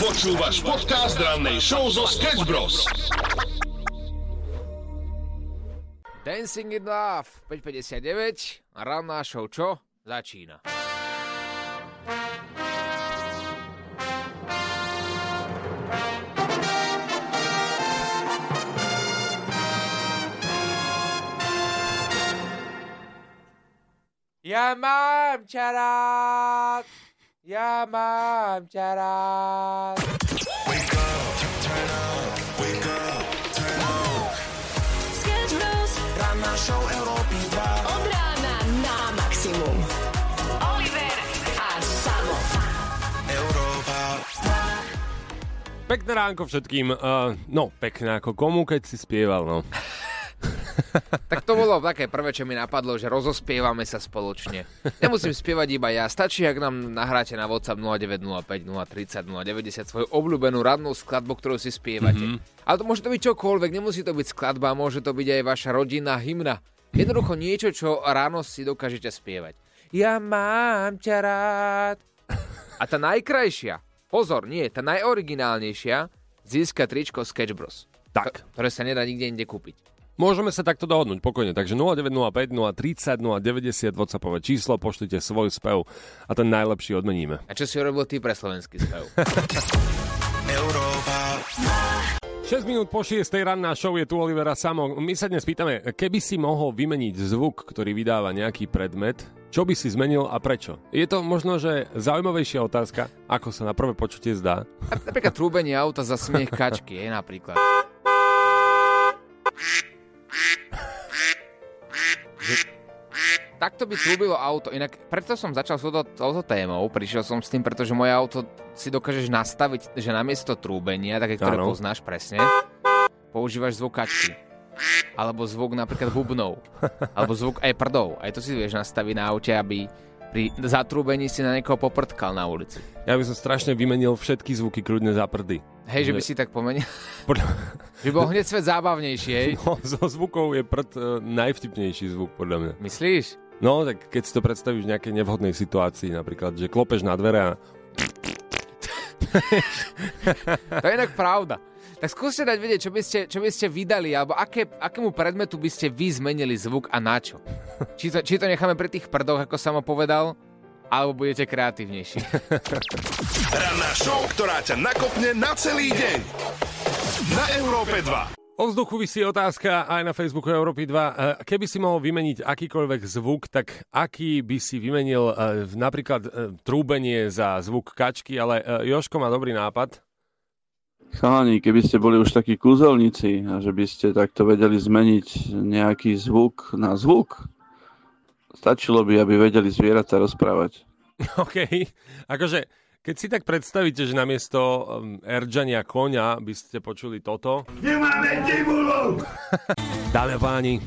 Počúvaš podcast rannej show zo Sketch Bros. Dancing in Love 5:59 a ranná show čo? Začína. Ja mám ťa rád, ja mám ťa rád. Wake up, turn up, wake up, turn up. Sketch Bros. Ranná show Európy 2. Od rána na maximum. Oliver a Samo. Európa. Pekné ránko všetkým. No, pekné ako komu, keď si spieval, no. Tak to bolo také prvé, čo mi napadlo, že rozospievame sa spoločne. Nemusím spievať iba ja, stačí, ak nám nahráte na WhatsApp 0905 030 090 svoju obľúbenú rannú skladbu, ktorú si spievate. Ale to môže to byť čokoľvek, nemusí to byť skladba, môže to byť aj vaša rodinná hymna. Jednoducho niečo, čo ráno si dokážete spievať. Ja mám ťa rád. A tá najkrajšia, pozor, nie, tá najoriginálnejšia, získa tričko Sketch Bros. Tak. Ktoré sa nedá nikde inde kúpiť. Môžeme sa takto dohodnúť, pokojne. Takže 0905 030 090 WhatsAppové číslo, pošlite svoj spev a ten najlepší odmeníme. A čo si urobil ty pre slovenský spev? Európa. 6 minút po 6. ranná show je tu Olivera Samo. My sa dnes pýtame, keby si mohol vymeniť zvuk, ktorý vydáva nejaký predmet, čo by si zmenil a prečo? Je to možno, že zaujímavejšia otázka, ako sa na prvé počutie zdá. Napríklad trúbenie auta za smiech kačky, je napríklad. Takto by trúbilo auto, inak preto som začal s touto témou, prišiel som s tým, pretože moje auto si dokážeš nastaviť, že namiesto trúbenia, také, ktoré poznáš presne, používaš zvuk kačky. Alebo zvuk napríklad bubnov. Alebo zvuk aj prdov. Aj to si vieš nastaviť na aute, aby pri zatrúbení si na niekoho poprtkal na ulici. Ja by som strašne vymenil všetky zvuky kľudne za prdy. Hej, že by si tak pomenil. Že bol hneď svet zábavnejší, hej? No, zo zvukov je prd najvtipnejší zvuk, podľa mňa. Myslíš? No, tak keď si to predstavíš v nejakej nevhodnej situácii, napríklad, že klopeš na dvere a... To je inak pravda. Tak skúste dať vedieť, čo by ste vydali, alebo akému predmetu by ste vy zmenili zvuk a na čo? Či to necháme pri tých prdoch, ako Samo povedal, alebo budete kreatívnejší. Ranná show, ktorá ťa nakopne na celý deň. Na Európe 2. O vzduchu visí otázka aj na Facebooku Európy 2. Keby si mohol vymeniť akýkoľvek zvuk, tak aký by si vymenil napríklad trúbenie za zvuk kačky, ale Jožko má dobrý nápad. Chalani, keby ste boli už takí kúzelníci a že by ste takto vedeli zmeniť nejaký zvuk na zvuk, stačilo by, aby vedeli zvieratá rozprávať. OK, akože keď si tak predstavíte, že namiesto erdžania koňa by ste počuli toto. Nemáme divulov! Dámy a páni.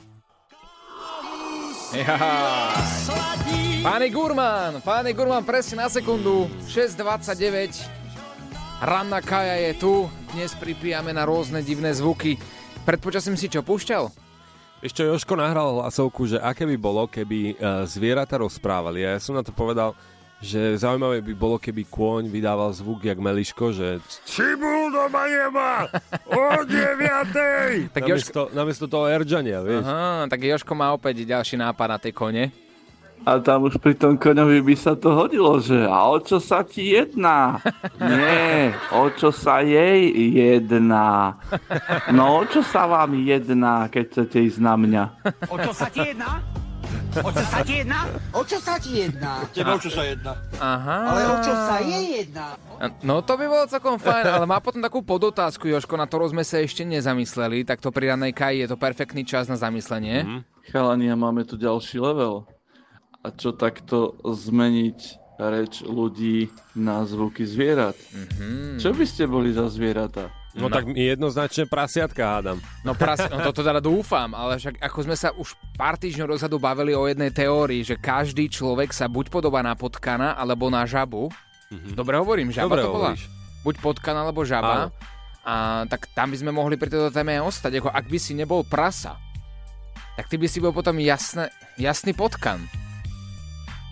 Páni Gurman, presne na sekundu, 6:29. Ranná Kaja je tu, dnes pripíjame na rôzne divné zvuky. Pred počasím si čo púšťal? Ešte Jožko nahral hlasovku, že aké by bolo, keby zvieratá rozprávali. Ja som na to povedal, že zaujímavé by bolo, keby kôň vydával zvuk jak Meliško, že Cibul doma nemá o 9:00. Tak namiesto toho erdžania, vieš. Aha, tak Jožko má opäť ďalší nápad na tej kone. A tam už pri tom koňovi by sa to hodilo, že a o čo sa ti jedná? Nie, o čo sa jej jedná. No o čo sa vám jedná, keď chcete ísť na mňa? O čo sa ti jedná? O čo sa ti jedná? O čo sa ti jedná? Teba o čo sa jedná? Aha. Ale o čo sa jej jedná? No to by bolo celkom fajn, ale má potom takú podotázku, Jožko, na ktorú sme sa ešte nezamysleli, tak to pri ranej Kaji je to perfektný čas na zamyslenie. Chalani, a máme tu ďalší level. A čo takto zmeniť reč ľudí na zvuky zvierat? Čo by ste boli za zvieratá? No tak jednoznačne prasiatka hádam. No toto teda dúfam, ale však ako sme sa už pár týždňov dozadu bavili o jednej teórii, že každý človek sa buď podobá na potkana, alebo na žabu. Dobre hovorím, žaba Dobre to bola? hovoríš. Buď potkan, alebo žaba. A tak tam by sme mohli pri tejto téme ostať. Ako ak by si nebol prasa, tak ty by si bol potom jasný potkan.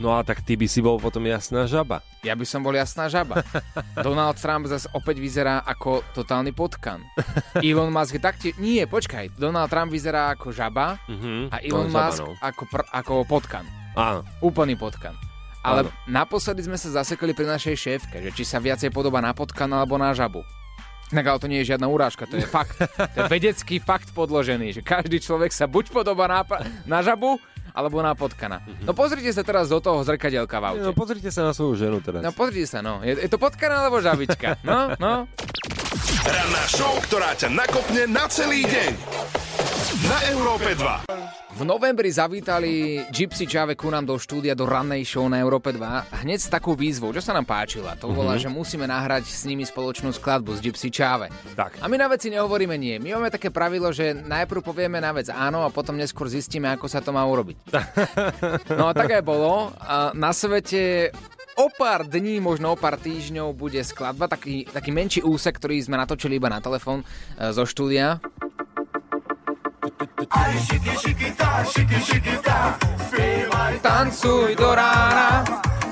No a tak ty by si bol potom jasná žaba. Ja by som bol jasná žaba. Donald Trump zase opäť vyzerá ako totálny potkan. Elon Musk taktiež... Nie, počkaj. Donald Trump vyzerá ako žaba a Elon Musk ako potkan. Áno. Úplný potkan. Ale Áno. naposledy sme sa zasekli pri našej šéfke, že či sa viacej podobá na potkan alebo na žabu. Tak ale to nie je žiadna urážka, to je fakt. To je vedecký fakt podložený, že každý človek sa buď podobá na žabu, alebo na potkana. No pozrite sa teraz do toho zrkadielka v aute. No pozrite sa na svoju ženu teraz. No pozrite sa, no. Je to potkana alebo žabička? No. Ranná show, ktorá ťa nakopne na celý deň. Na Európe 2. V novembri zavítali Gypsy Chave ku nám do štúdia do rannej show na Európe 2 hneď s takou výzvou, čo sa nám páčila. To bola, že musíme nahrať s nimi spoločnú skladbu z Gypsy Chave. Tak. A my na veci nehovoríme nie. My máme také pravidlo, že najprv povieme na vec áno a potom neskôr zistíme, ako sa to má urobiť. No a tak aj bolo. A na svete o pár dní, možno o pár týždňov bude skladba, taký menší úsek, ktorý sme natočili iba na telefón zo štúdia. Tancuj do rána.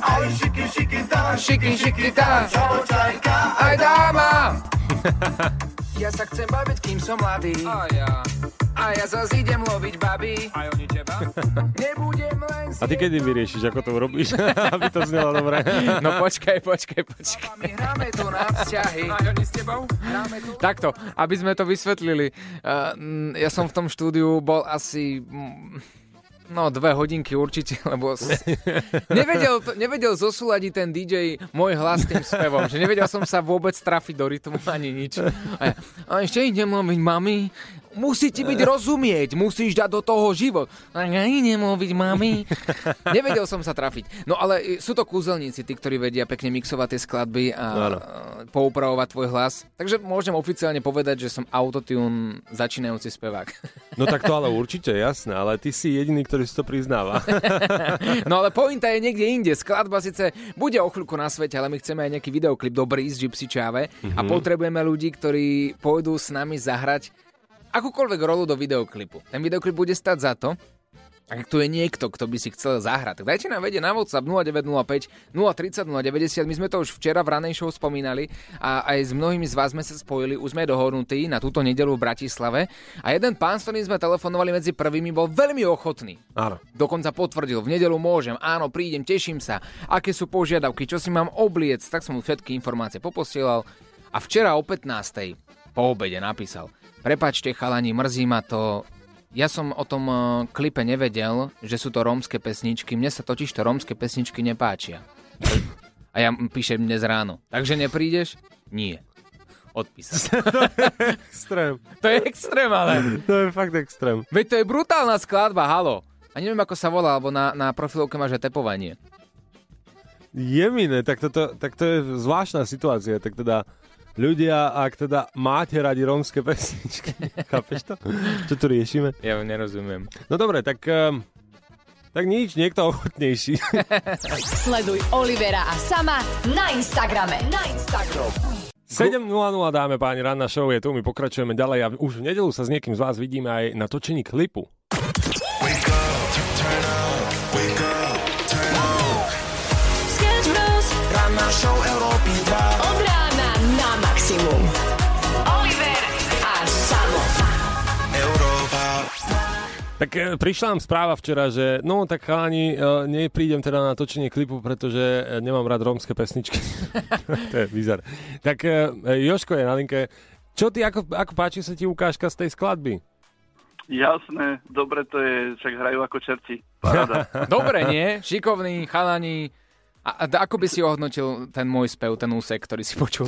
Šiky, tá. Aj dáma. Ja sa chcem baviť, kým som mladý. A ja zase idem loviť baby. Aj oni teba. Nebudem len si... A ty kedy vyriešiš, ako to urobíš, aby to znelo dobre? No počkaj. My hráme tu na vzťahy. Aj oni s tebou? Takto, aby sme to vysvetlili. Ja som v tom štúdiu bol asi... 2 hodinky určite, lebo nevedel zosúľadiť ten DJ môj hlas tým spevom, že nevedel som sa vôbec trafiť do rytmu ani nič. A ešte idem loviť mami, musí ti byť rozumieť, musíš dať do toho život. A ja idem loviť mami. Nevedel som sa trafiť. No ale sú to kúzelníci, tí, ktorí vedia pekne mixovať tie skladby a poupravovať tvoj hlas. Takže môžem oficiálne povedať, že som autotune začínajúci spevák. No tak to ale určite, jasné, ale ty si jediný, ktorý si to priznáva. No ale pointa je niekde inde. Skladba síce bude o chvíľku na svete, ale my chceme aj nejaký videoklip dobrý z Gypsy Chave a potrebujeme ľudí, ktorí pôjdu s nami zahrať akúkoľvek rolu do videoklipu. Ten videoklip bude stať za to. Ak tu je niekto, kto by si chcel zahrať, tak dajte nám vedieť na WhatsApp 0905 030 090. My sme to už včera v ranej show spomínali a aj s mnohými z vás sme sa spojili, už sme dohodnutí na túto nedeľu v Bratislave. A jeden pán, s ktorým sme telefonovali medzi prvými, bol veľmi ochotný. Áno. Dokonca potvrdil, v nedeľu môžem, áno, prídem, teším sa, aké sú požiadavky, čo si mám obliec, tak som mu všetky informácie poposielal. A včera o 15:00 po obede napísal: prepáčte chalani, mrzí ma to. Ja som o tom klipe nevedel, že sú to rómske pesničky. Mne sa totiž to rómske pesničky nepáčia. A ja píšem dnes ráno. Takže neprídeš? Nie. Odpísal. Extrém. To je extrém, ale. To je fakt extrém. Veď to je brutálna skladba, halo. A neviem, ako sa volá, alebo na profilovke máš aj tepovanie. Jemine, tak to je zvláštna situácia. Tak teda ľudia, ak teda máte radi rómske pesničky, chápeš to? Čo tu riešime? Ja nerozumiem. No dobre, tak nič, niekto ochotnejší. Sleduj Olivera a Sama na Instagrame. 7.00 dáme páni, ranná show je tu, my pokračujeme ďalej a už v nedeľu sa s niekým z vás vidíme aj na točení klipu. Wake up, turn on, wake up, turn on. Sketch Bros. Ranná show Európy 2. Od rána na maximum. Oliver a Samo. Európa. Tak prišla nám správa včera, že no tak chalani, neprídem teda na točenie klipu, pretože nemám rád rómske pesničky. To je bizar. Tak Jožko je na linke. Čo ty, ako páči sa ti ukážka z tej skladby? Jasné, dobre to je, však hrajú ako čerti. Paráda. Dobre, nie? Šikovný, chalani. A ako by si ohodnotil ten môj spev, ten úsek, ktorý si počul?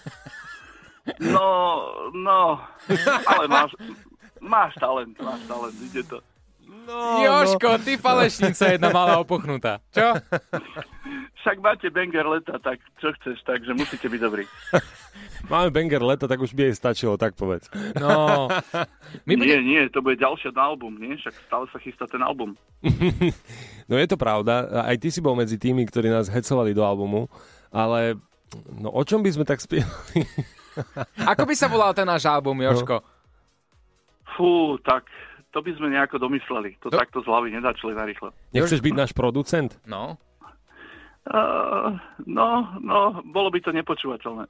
No, ale máš talent, ide to. Jožko, ty falešnica jedna malá opuchnutá. Čo? Však máte banger leta, tak čo chceš, takže musíte byť dobrí. Máme banger leta, tak už by jej stačilo, tak povedz. No. Nie, to bude ďalšie na album, nie? Však stále sa chystá ten album. No je to pravda, aj ty si bol medzi tými, ktorí nás hecovali do albumu, ale no o čom by sme tak spievali? Ako by sa volal ten náš album, Jožko? Fú, tak to by sme nejako domysleli. To takto z hlavy nedá človek narýchlo. Nechceš byť náš producent? No. Bolo by to nepočúvateľné.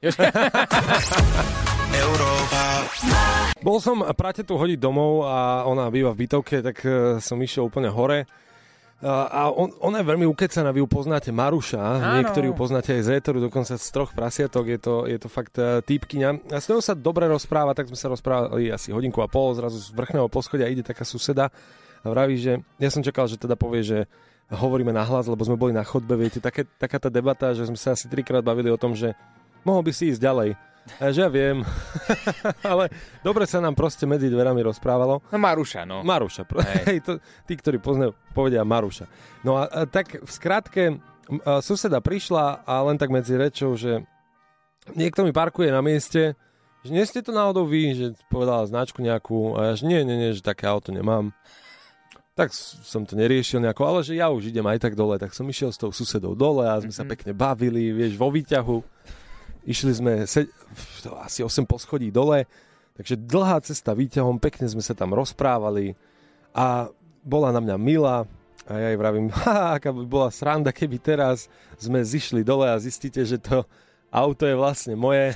Bol som Pratetu hodiť domov a ona býva v bytovke, tak som išiel úplne hore. A ona je veľmi ukecaná, vy ju poznáte, Maruša, niektorí ju poznáte aj z Éteru, dokonca z 3 prasiatok, je to fakt týpkyňa. A s ňou sa dobre rozpráva, tak sme sa rozprávali asi hodinku a pol, zrazu z vrchného poschodia ide taká suseda a vraví, že ja som čakal, že teda povie, že hovoríme nahlas, lebo sme boli na chodbe, viete, taká tá debata, že sme sa asi 3-krát bavili o tom, že mohol by si ísť ďalej. A že ja viem, ale dobre sa nám proste medzi dverami rozprávalo. No Maruša, no. Maruša, hej, tí, ktorí poznajú, povedia Maruša. No a tak v skratke, suseda prišla a len tak medzi rečou, že niekto mi parkuje na mieste, že nie ste to náhodou vy, že povedala značku nejakú a ja, že nie, že také auto nemám. Tak som to neriešil nejako, ale že ja už idem aj tak dole, tak som išiel s tou susedou dole a sme sa pekne bavili, vieš, vo výťahu. Išli sme asi 8 poschodí dole, takže dlhá cesta výťahom, pekne sme sa tam rozprávali a bola na mňa milá a ja jej vravím, aká by bola sranda, keby teraz sme zišli dole a zistíte, že to auto je vlastne moje.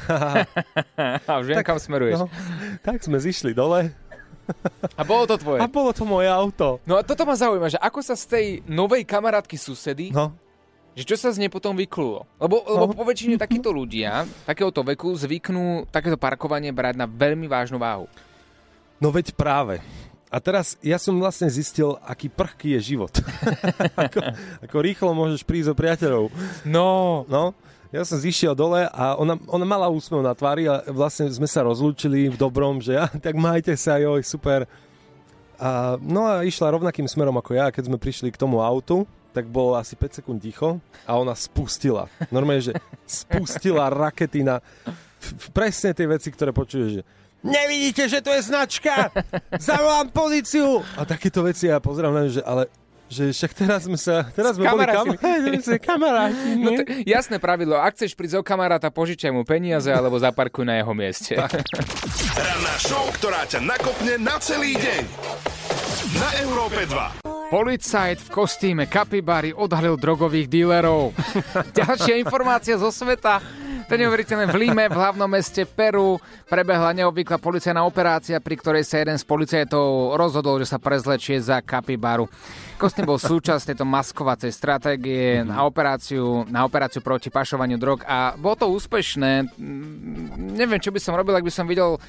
A už viem, kam smeruješ. No, tak sme zišli dole. A bolo to tvoje. A bolo to moje auto. No a toto ma zaujíma, že ako sa z tej novej kamarátky susedy... No. Že čo sa z nej potom vyklulo? Lebo po väčšine takíto ľudia, takéhoto veku, zvyknú takéto parkovanie brať na veľmi vážnu váhu. No veď práve. A teraz ja som vlastne zistil, aký prchký je život. ako rýchlo môžeš prísť o priateľov. No, ja som zišiel dole a ona mala úsmev na tvári a vlastne sme sa rozlúčili v dobrom, že tak majte sa, joj, super. No a išla rovnakým smerom ako ja, keď sme prišli k tomu autu, tak bolo asi 5 sekúnd ticho a ona spustila. Normálne, že spustila rakety na presne tie veci, ktoré počuješ, že nevidíte, že to je značka? Zavolám políciu! A takéto veci ja pozerám na ňu, že ale že však teraz sme boli kamaráti. No jasné pravidlo, ak chceš prísť o kamaráta, požičaj mu peniaze alebo zaparkuj na jeho mieste. Ranná show, ktorá ťa nakopne na celý deň. Na Európe 2. Policajt v kostýme kapibary odhalil drogových dílerov. Ďalšia informácia zo sveta. To je neuveriteľné. V Lime, v hlavnom meste Peru, prebehla neobvyklá policajná operácia, pri ktorej sa jeden z policajtov rozhodol, že sa prezlečie za kapibaru. Kostým bol súčasť tejto maskovacej stratégie na operáciu proti pašovaniu drog a bolo to úspešné. Neviem, čo by som robil, ak by som videl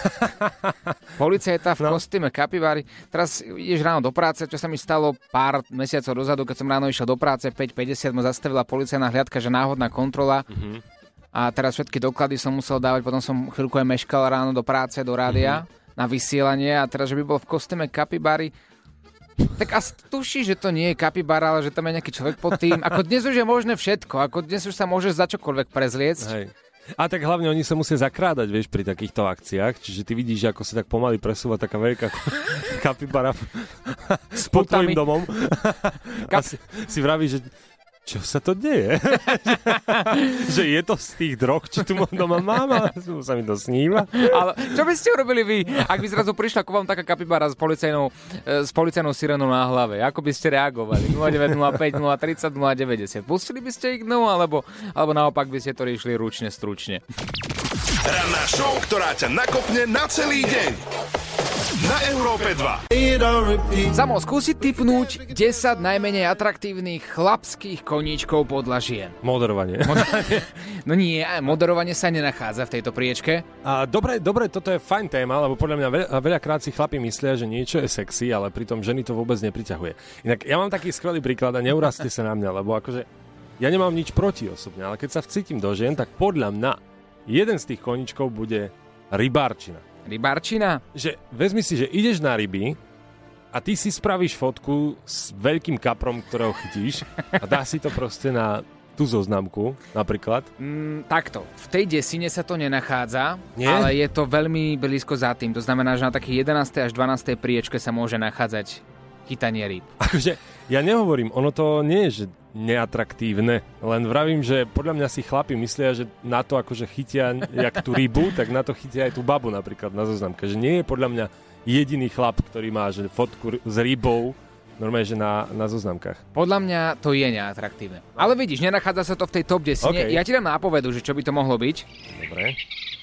policajta v kostýme kapibary. Teraz ideš ráno do práce, čo sa mi stalo pár mesiacov dozadu, keď som ráno išiel do práce, 5:50 ma zastavila policajná hliadka, že náhodná kontrola. A teraz všetky doklady som musel dávať, potom som chvíľku aj meškal ráno do práce, do rádia na vysielanie a teraz, že by bol v kostýme kapibary, tak asi tuší, že to nie je kapibara, ale že tam je nejaký človek pod tým. Ako dnes už je možné všetko, ako dnes už sa môže za čokoľvek prezliecť. Hej. A tak hlavne oni sa musia zakrádať, vieš, pri takýchto akciách, čiže ty vidíš, ako sa tak pomaly presúva taká veľká kapibara pod tvojim domom. A si vraví, že čo sa to deje? Že je to z tých drog, či tu doma mám, ale sa mi to sníva. Ale čo by ste urobili vy, ak by zrazu prišla ku vám taká kapibara s policajnou sirenou na hlave? Ako by ste reagovali? 0905 030 090. Pustili by ste ich dnu, alebo naopak by ste to riešili ručne, stručne? Ranná show, ktorá ťa nakopne na celý deň. Na Európe 2. Samo, skúsiť tipnúť 10 najmenej atraktívnych chlapských koníčkov podľa žien. Moderovanie. No nie, moderovanie sa nenachádza v tejto priečke. A dobre, toto je fajn téma, lebo podľa mňa veľakrát si chlapi myslia, že niečo je sexy, ale pritom ženy to vôbec nepriťahuje. Inak ja mám taký skvelý príklad a neurazte sa na mňa, lebo akože ja nemám nič proti osobne, ale keď sa vcítim do žien, tak podľa mňa jeden z tých koníčkov bude rybárčina. Rybárčina? Že vezmi si, že ideš na ryby a ty si spravíš fotku s veľkým kaprom, ktorého chytíš a dá si to proste na tú zoznamku napríklad. Takto. V tej desine sa to nenachádza, Nie? ale je to veľmi blízko za tým. To znamená, že na takej 11. až 12. priečke sa môže nachádzať chytanie rýb. Akože ja nehovorím, ono to nie je, že neatraktívne, len vravím, že podľa mňa si chlapi myslia, že na to akože chytia jak tú rybu, tak na to chytia aj tú babu napríklad na zoznamke, že nie je podľa mňa jediný chlap, ktorý má že fotku s rybou Normálne, že na zoznamkách. Podľa mňa to je neatraktívne. Ale vidíš, nenachádza sa to v tej top 10. Okay. Ja ti dám nápovedu, že čo by to mohlo byť. Dobre.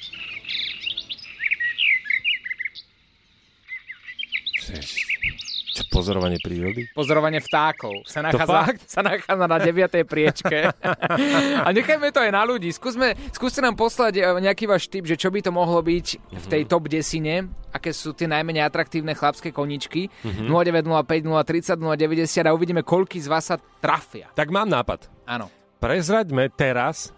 Čo, pozorovanie prírody? Pozorovanie vtákov. Sa nachádza na 9. priečke. A nechajme to aj na ľudí. Skúste nám poslať nejaký váš tip, že čo by to mohlo byť v tej top 10. Aké sú tie najmenej atraktívne chlapské koničky. 0905 030 090 a uvidíme, koľký z vás sa trafia. Tak mám nápad. Áno. Prezraďme teraz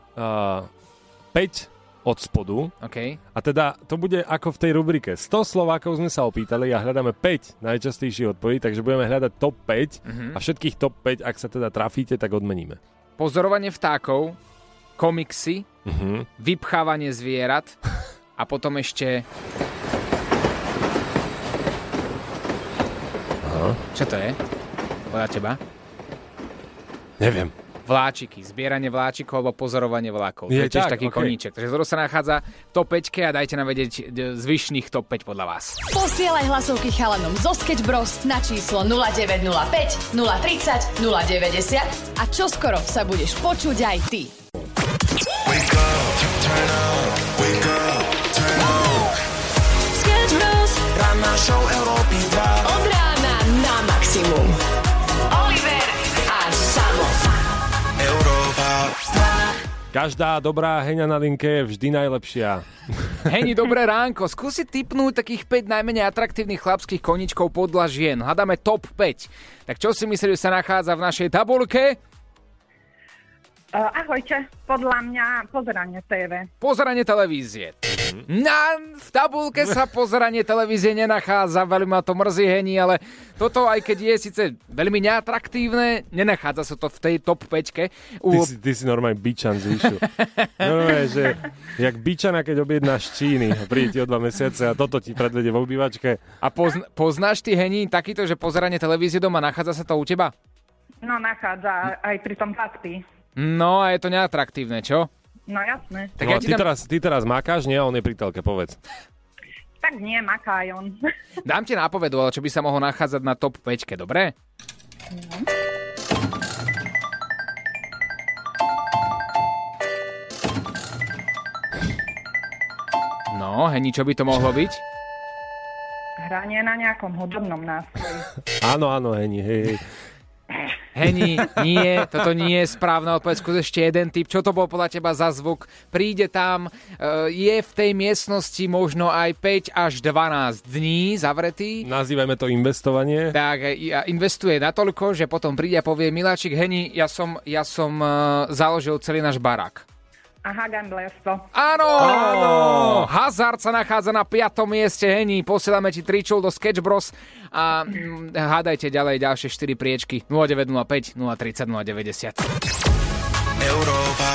5 od spodu. Okay. A teda to bude ako v tej rubrike. 100 Slovákov sme sa opýtali a hľadáme 5 najčastejších odpovedí, takže budeme hľadať top 5 a všetkých top 5, ak sa teda trafíte, tak odmeníme. Pozorovanie vtákov, komiksy, vypchávanie zvierat a potom ešte... Aha. Čo to je? Podľa teba? Neviem. Vláčiky, zbieranie vláčikov alebo pozorovanie vlákov. To je tiež taký koníček. Takže zoro sa nachádza v top 5 a dajte nám vedieť zvyšných top 5 podľa vás. Posielaj hlasovky chalanom zo Sketch Bros na číslo 0905 030 090 a čoskoro sa budeš počuť aj ty. Wake up, turn up, wake up, turn up. Sketch Bros. Ranná show Európy 2. Od rána na maximum. Oliver a Samo. Európa 2. Každá dobrá heňa na linke je vždy najlepšia. Heni, dobré ránko. Skúsi tipnúť takých 5 najmenej atraktívnych chlapských koničkov podľa žien. Hľadáme top 5. Tak čo si myslíš, že sa nachádza v našej tabuľke? Ahojte, podľa mňa pozeranie TV. Pozeranie televízie. V tabuľke sa pozeranie televízie nenachádza, veľmi ma to mrzí, Heni, ale toto, aj keď je síce veľmi neatraktívne, nenachádza sa to v tej top 5-ke. Ty si normálne bičan zvýšil. Normálne, že jak bičana, keď objednáš Číny a príde ti o 2 mesiace a toto ti predvedie v obývačke. A poznáš ty, Heni, takýto, že pozeranie televízie doma, nachádza sa to u teba? No, nachádza aj pri tom zaspí. No a je to neatraktívne, čo? No jasné. Tak No, ja ty teraz makáš, nie? A on je pri telke, povedz. Tak nie, maká on. Dám ti nápovedu, ale čo by sa mohlo nachádzať na top 5-ke, dobre? No, Heni, čo by to mohlo byť? Hranie na nejakom hudobnom nástroji. Áno, hej. Heni, nie, toto nie je správna odpoveď. Skús ešte jeden tip. Čo to bol podľa teba za zvuk? Príde tam, je v tej miestnosti možno aj 5 až 12 dní zavretý. Nazývajme to investovanie. Tak investuje natoľko, že potom príde a povie: Miláčik, Heni, ja som založil celý náš barák. Aha, gamblerstvo. Áno! Hazard sa nachádza na 5. mieste, Heni. Posielame ti tričul do Sketch Bros a hádajte ďalej ďalšie 4 priečky. 0905 030 090. Európa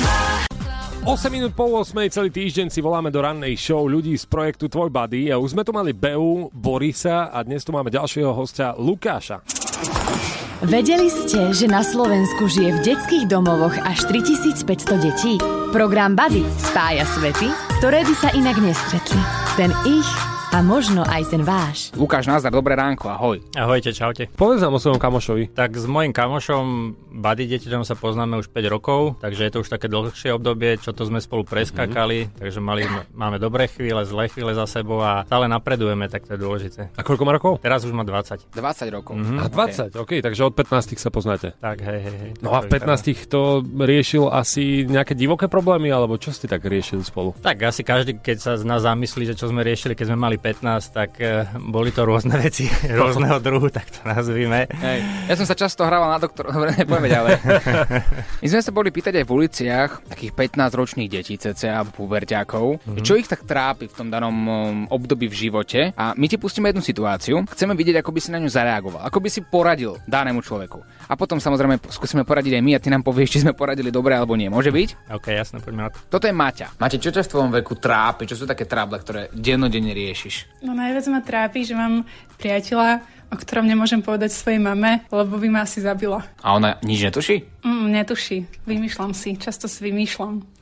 8 minút po 8, celý týždeň si voláme do rannej show ľudí z projektu Tvoj Buddy. A už sme tu mali Beu, Borisa a dnes tu máme ďalšieho hostia Lukáša. Vedeli ste, že na Slovensku žije v detských domovoch až 3500 detí? Program Buddy spája svety, ktoré by sa inak nestretli. Ten ich a možno aj ten váš. Lukáš, nazdar, dobré ránko, ahoj. Ahojte, čaute. Povedz nám o svojom kamošovi. Tak s mojím kamošom Buddy dieťaťom sa poznáme už 5 rokov, takže je to už také dlhšie obdobie, čo to sme spolu preskákali, takže máme dobré chvíle, zlé chvíle za sebou a stále napredujeme, tak to je dôležité. A koľko má rokov? Teraz už má 20. 20 rokov. A 20, OK, takže od 15 sa poznáte. Tak, hej. No a v 15 to riešil asi nejaké divoké problémy, alebo čo ste tak riešili spolu? Tak asi každý, keď sa z nás zamyslí, že čo sme riešili, keď sme mali 15, tak boli to rôzne veci, rôzneho druhu, tak to nazvime. Hej. Ja som sa často hrával na doktor, nepovieme ďalej. My sme sa boli pýtať aj v uliciach takých 15-ročných detí, cca puberťákov, čo ich tak trápi v tom danom období v živote. A my ti pustíme jednu situáciu, chceme vidieť, ako by si na ňu zareagoval, ako by si poradil danému človeku. A potom samozrejme skúsime poradiť aj my a ty nám povieš, či sme poradili dobre alebo nie. Môže byť? OK, jasne, poďme na to. Toto je Maťa. Maťa, čo ťa v tvojom veku trápi? Čo sú také tráble, ktoré dennodenne riešiš? No najviac ma trápi, že mám priateľa, o ktorom nemôžem povedať svojej mame, lebo by ma asi zabila. A ona nič netuší? Netuší. Vymýšľam si. Často si vymýšľam.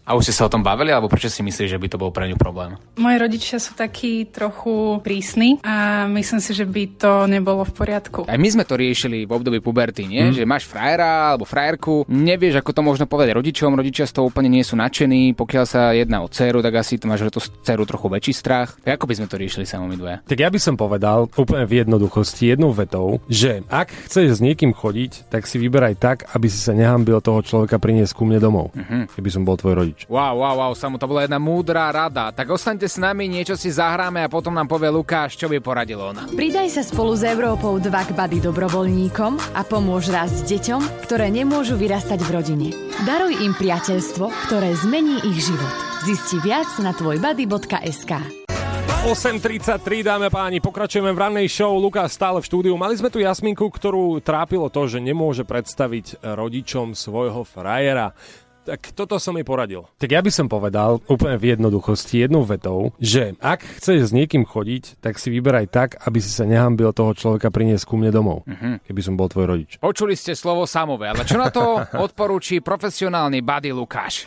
A už ste sa o tom bavili, alebo prečo si myslíš, že by to bol pre ňu problém? Moji rodičia sú takí trochu prísni a myslím si, že by to nebolo v poriadku. Aj my sme to riešili v období puberty, nie? Že máš frajera alebo frajerku, nevieš, ako to možno povedať rodičom, rodičia z toho úplne nie sú nadšení, pokiaľ sa jedná o dceru, tak asi to máš to dceru trochu väčší strach. Ako by sme to riešili sami dvaja? Tak ja by som povedal úplne v jednoduchosti, jednou vetou, že ak chceš s niekým chodiť, tak si vyberaj tak, aby si sa nehanbil toho človeka priniesť ku mne domov, keby som bol tvoj rodič. Wow, Samo, to bola jedna múdra rada. Tak ostaňte s nami, niečo si zahráme a potom nám povie Lukáš, čo by poradil on. Pridaj sa spolu s Európou 2 k Buddy dobrovoľníkom a pomôž rásť deťom, ktoré nemôžu vyrastať v rodine. Daruj im priateľstvo, ktoré zmení ich život. Zisti viac na tvojbuddy.sk. 8.33, dáme páni, pokračujeme v rannej show. Lukáš stále v štúdiu. Mali sme tu Jasminku, ktorú trápilo to, že nemôže predstaviť rodičom svojho frajera. Tak toto som jej poradil. Tak ja by som povedal úplne v jednoduchosti, jednou vetou, že ak chceš s niekým chodiť, tak si vyberaj tak, aby si sa nehanbil toho človeka priniesť ku mne domov, keby som bol tvoj rodič. Počuli ste slovo samové, ale čo na to odporúči profesionálny buddy Lukáš?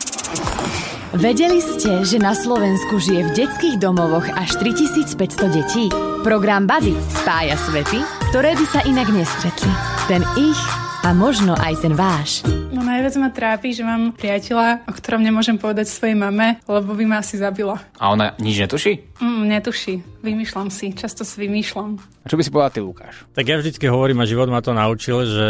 Vedeli ste, že na Slovensku žije v detských domovoch až 3500 detí? Program Buddy spája svety, ktoré by sa inak nestretli. Ten ich a možno aj ten váš. No najviac ma trápi, že mám priateľa, o ktorom nemôžem povedať svojej mame, lebo by ma asi zabila. A ona nič netuší? Netuší. Vymýšľam si. Často si vymýšľam. A čo by si povedal ty, Lukáš? Tak ja vždycky hovorím a život ma to naučil, že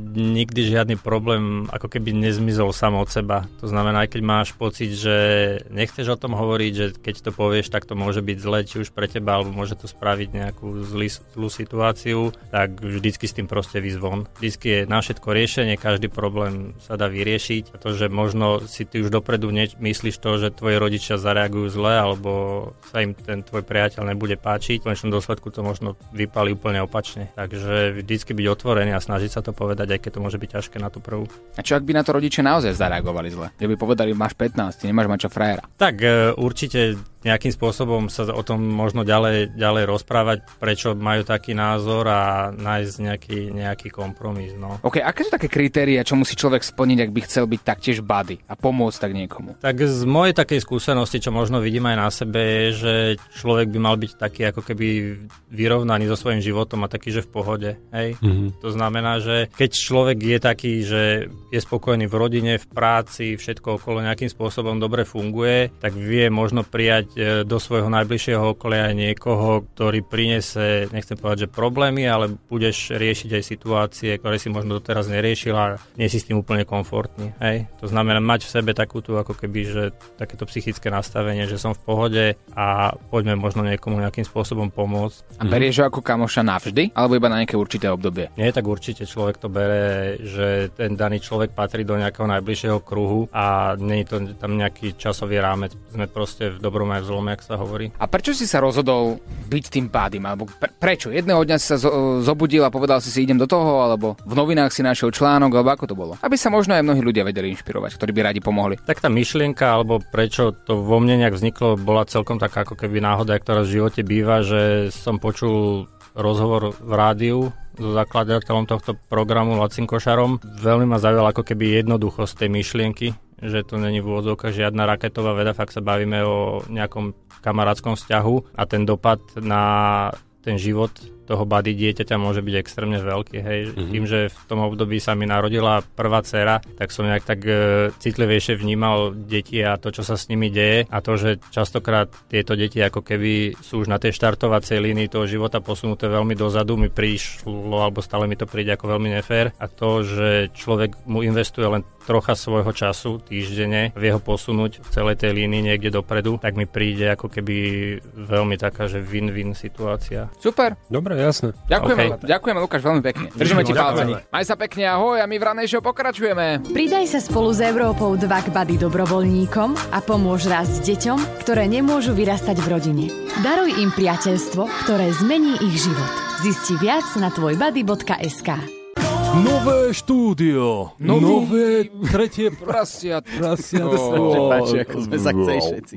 nikdy žiadny problém ako keby nezmizol sám od seba. To znamená, aj keď máš pocit, že nechceš o tom hovoriť, že keď to povieš, tak to môže byť zle, či už pre teba, alebo môže to spraviť nejakú zlú situáciu, tak vždycky s tým proste vyzvon. Vždycky je na všetko riešenie, každý problém sa dá vyriešiť. A to, že možno si ty už dopredu myslíš to, že tvoji rodičia zareagujú zle, alebo sa im ten tvoj priateľ nebude páčiť, v konečnom dôsledku to možno vypali úplne opačne. Takže vždycky byť otvorený a snažiť sa to povedať, aj keď to môže byť ťažké na tú prvú. A čo ak by na to rodičia naozaj zareagovali zle? Že by povedali, máš 15, nemáš mať čo frajera? Tak určite nejakým spôsobom sa o tom možno ďalej rozprávať, prečo majú taký názor a nájsť nejaký kompromis. No. OK, aké sú také kritéria, čo musí človek splniť, ak by chcel byť taktiež buddy a pomôcť tak niekomu? Tak z mojej takej skúsenosti, čo možno vidím aj na sebe, je, že človek by mal byť taký ako keby vyrovnaný so svojím životom a taký, že v pohode. Hej? To znamená, že keď človek je taký, že je spokojný v rodine, v práci, všetko okolo nejakým spôsobom dobre funguje, tak vie možno prijať do svojho najbližšieho okolia niekoho, ktorý prinese, nechcem povedať, že problémy, ale budeš riešiť aj situácie, ktoré si možno doteraz neriešil a nie si s tým úplne komfortný. Hej? To znamená mať v sebe takúto ako keby, že takéto psychické nastavenie, že som v pohode a poďme možno niekomu nejakým spôsobom pomôcť. A berieš ho ako kamoša navždy? Alebo iba na nejaké určité obdobie? Nie, tak určite človek to bere, že ten daný človek patrí do nejakého najbližšieho kruhu a nie je to tam nejaký časový rámec. Sme proste v dobrom aj v zlom, jak sa hovorí. A prečo si sa rozhodol byť tým buddym? Alebo prečo? Jedného dňa si sa zobudil a povedal si idem do toho, alebo v novinách si našiel článok, alebo ako to bolo? Aby sa možno aj mnohí ľudia vedeli inšpirovať, ktorí by radi pomohli. Tak tá myšlienka, alebo prečo to vo mne nejak vzniklo, bola celkom taká ako keby náhoda, ktorá v živote býva, že som počul rozhovor v rádiu so zakladateľom tohto programu Lacim Košarom. Veľmi ma zaujala ako keby jednoduchosť tej myšlienky, že to není v úvodzovkách žiadna raketová veda, fakt sa bavíme o nejakom kamarátskom vzťahu a ten dopad na ten život toho buddy dieťaťa môže byť extrémne veľký. Hej. Tým, že v tom období sa mi narodila prvá dcera, tak som nejak tak citlivejšie vnímal deti a to, čo sa s nimi deje a to, že častokrát tieto deti ako keby sú už na tej štartovacej línii toho života posunuté veľmi dozadu, mi prišlo, alebo stále mi to príde ako veľmi nefér a to, že človek mu investuje len trocha svojho času týždenne, vie ho posunúť v celej tej línii niekde dopredu, tak mi príde ako keby veľmi taká, že win-win situácia. Super. Dobre, jasné. Ďakujeme, Lukáš, veľmi pekne. Držíme ti palce. Maj sa pekne, ahoj, a my v ranej show pokračujeme. Pridaj sa spolu s Európou 2 k Buddy dobrovoľníkom a pomôž rásť deťom, ktoré nemôžu vyrastať v rodine. Daruj im priateľstvo, ktoré zmení ich život. Zisti viac na tvojbuddy.sk. Nové štúdio. Nové tretie prasiatko. Páči, ako sme sa chceli všetci.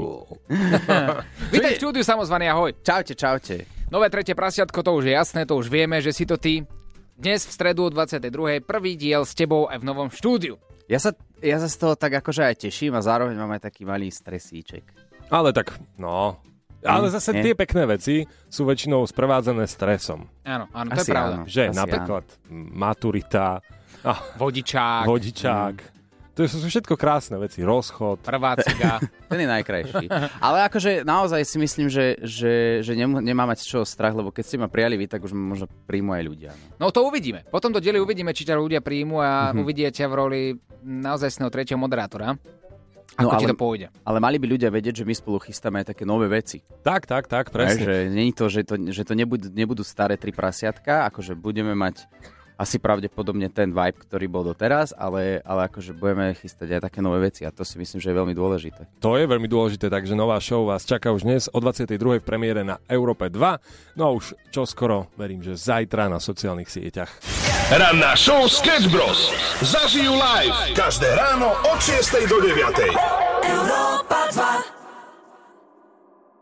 Vítaj v štúdiu, samozvaný, ahoj. Čaute. Nové tretie prasiatko, to už je jasné, to už vieme, že si to ty. Dnes v stredu 22. prvý diel s tebou aj v novom štúdiu. Ja sa z toho tak akože aj teším a zároveň mám aj taký malý stresíček. Ale tak, no... Ale zase tie pekné veci sú väčšinou sprevádzané stresom. Áno, to je pravda. Že napríklad maturita, vodičák. To sú všetko krásne veci. Rozchod. Prvá ciga. Ten je najkrajší. Ale akože naozaj si myslím, že nemá mať z čoho strach, lebo keď ste ma prijali vy, tak už možno príjmu aj ľudia. No to uvidíme. Potom do diely uvidíme, či ťa ľudia príjmu a uvidíte v roli naozajstného tretieho moderátora. Ako ti to pôjde. Ale mali by ľudia vedieť, že my spolu chystáme aj také nové veci. Tak, presne. Že nie je to, že to nebudú staré 3 prasiatka, akože budeme mať asi pravdepodobne ten vibe, ktorý bol doteraz, ale akože budeme chystať aj také nové veci a to si myslím, že je veľmi dôležité. To je veľmi dôležité, takže nová show vás čaká už dnes o 22. v premiére na Európe 2. No a už čoskoro, verím, že zajtra na sociálnych sieťach. Ranná show Sketch Bros. Zažijú live každé ráno od 6 do 9. Európa 2.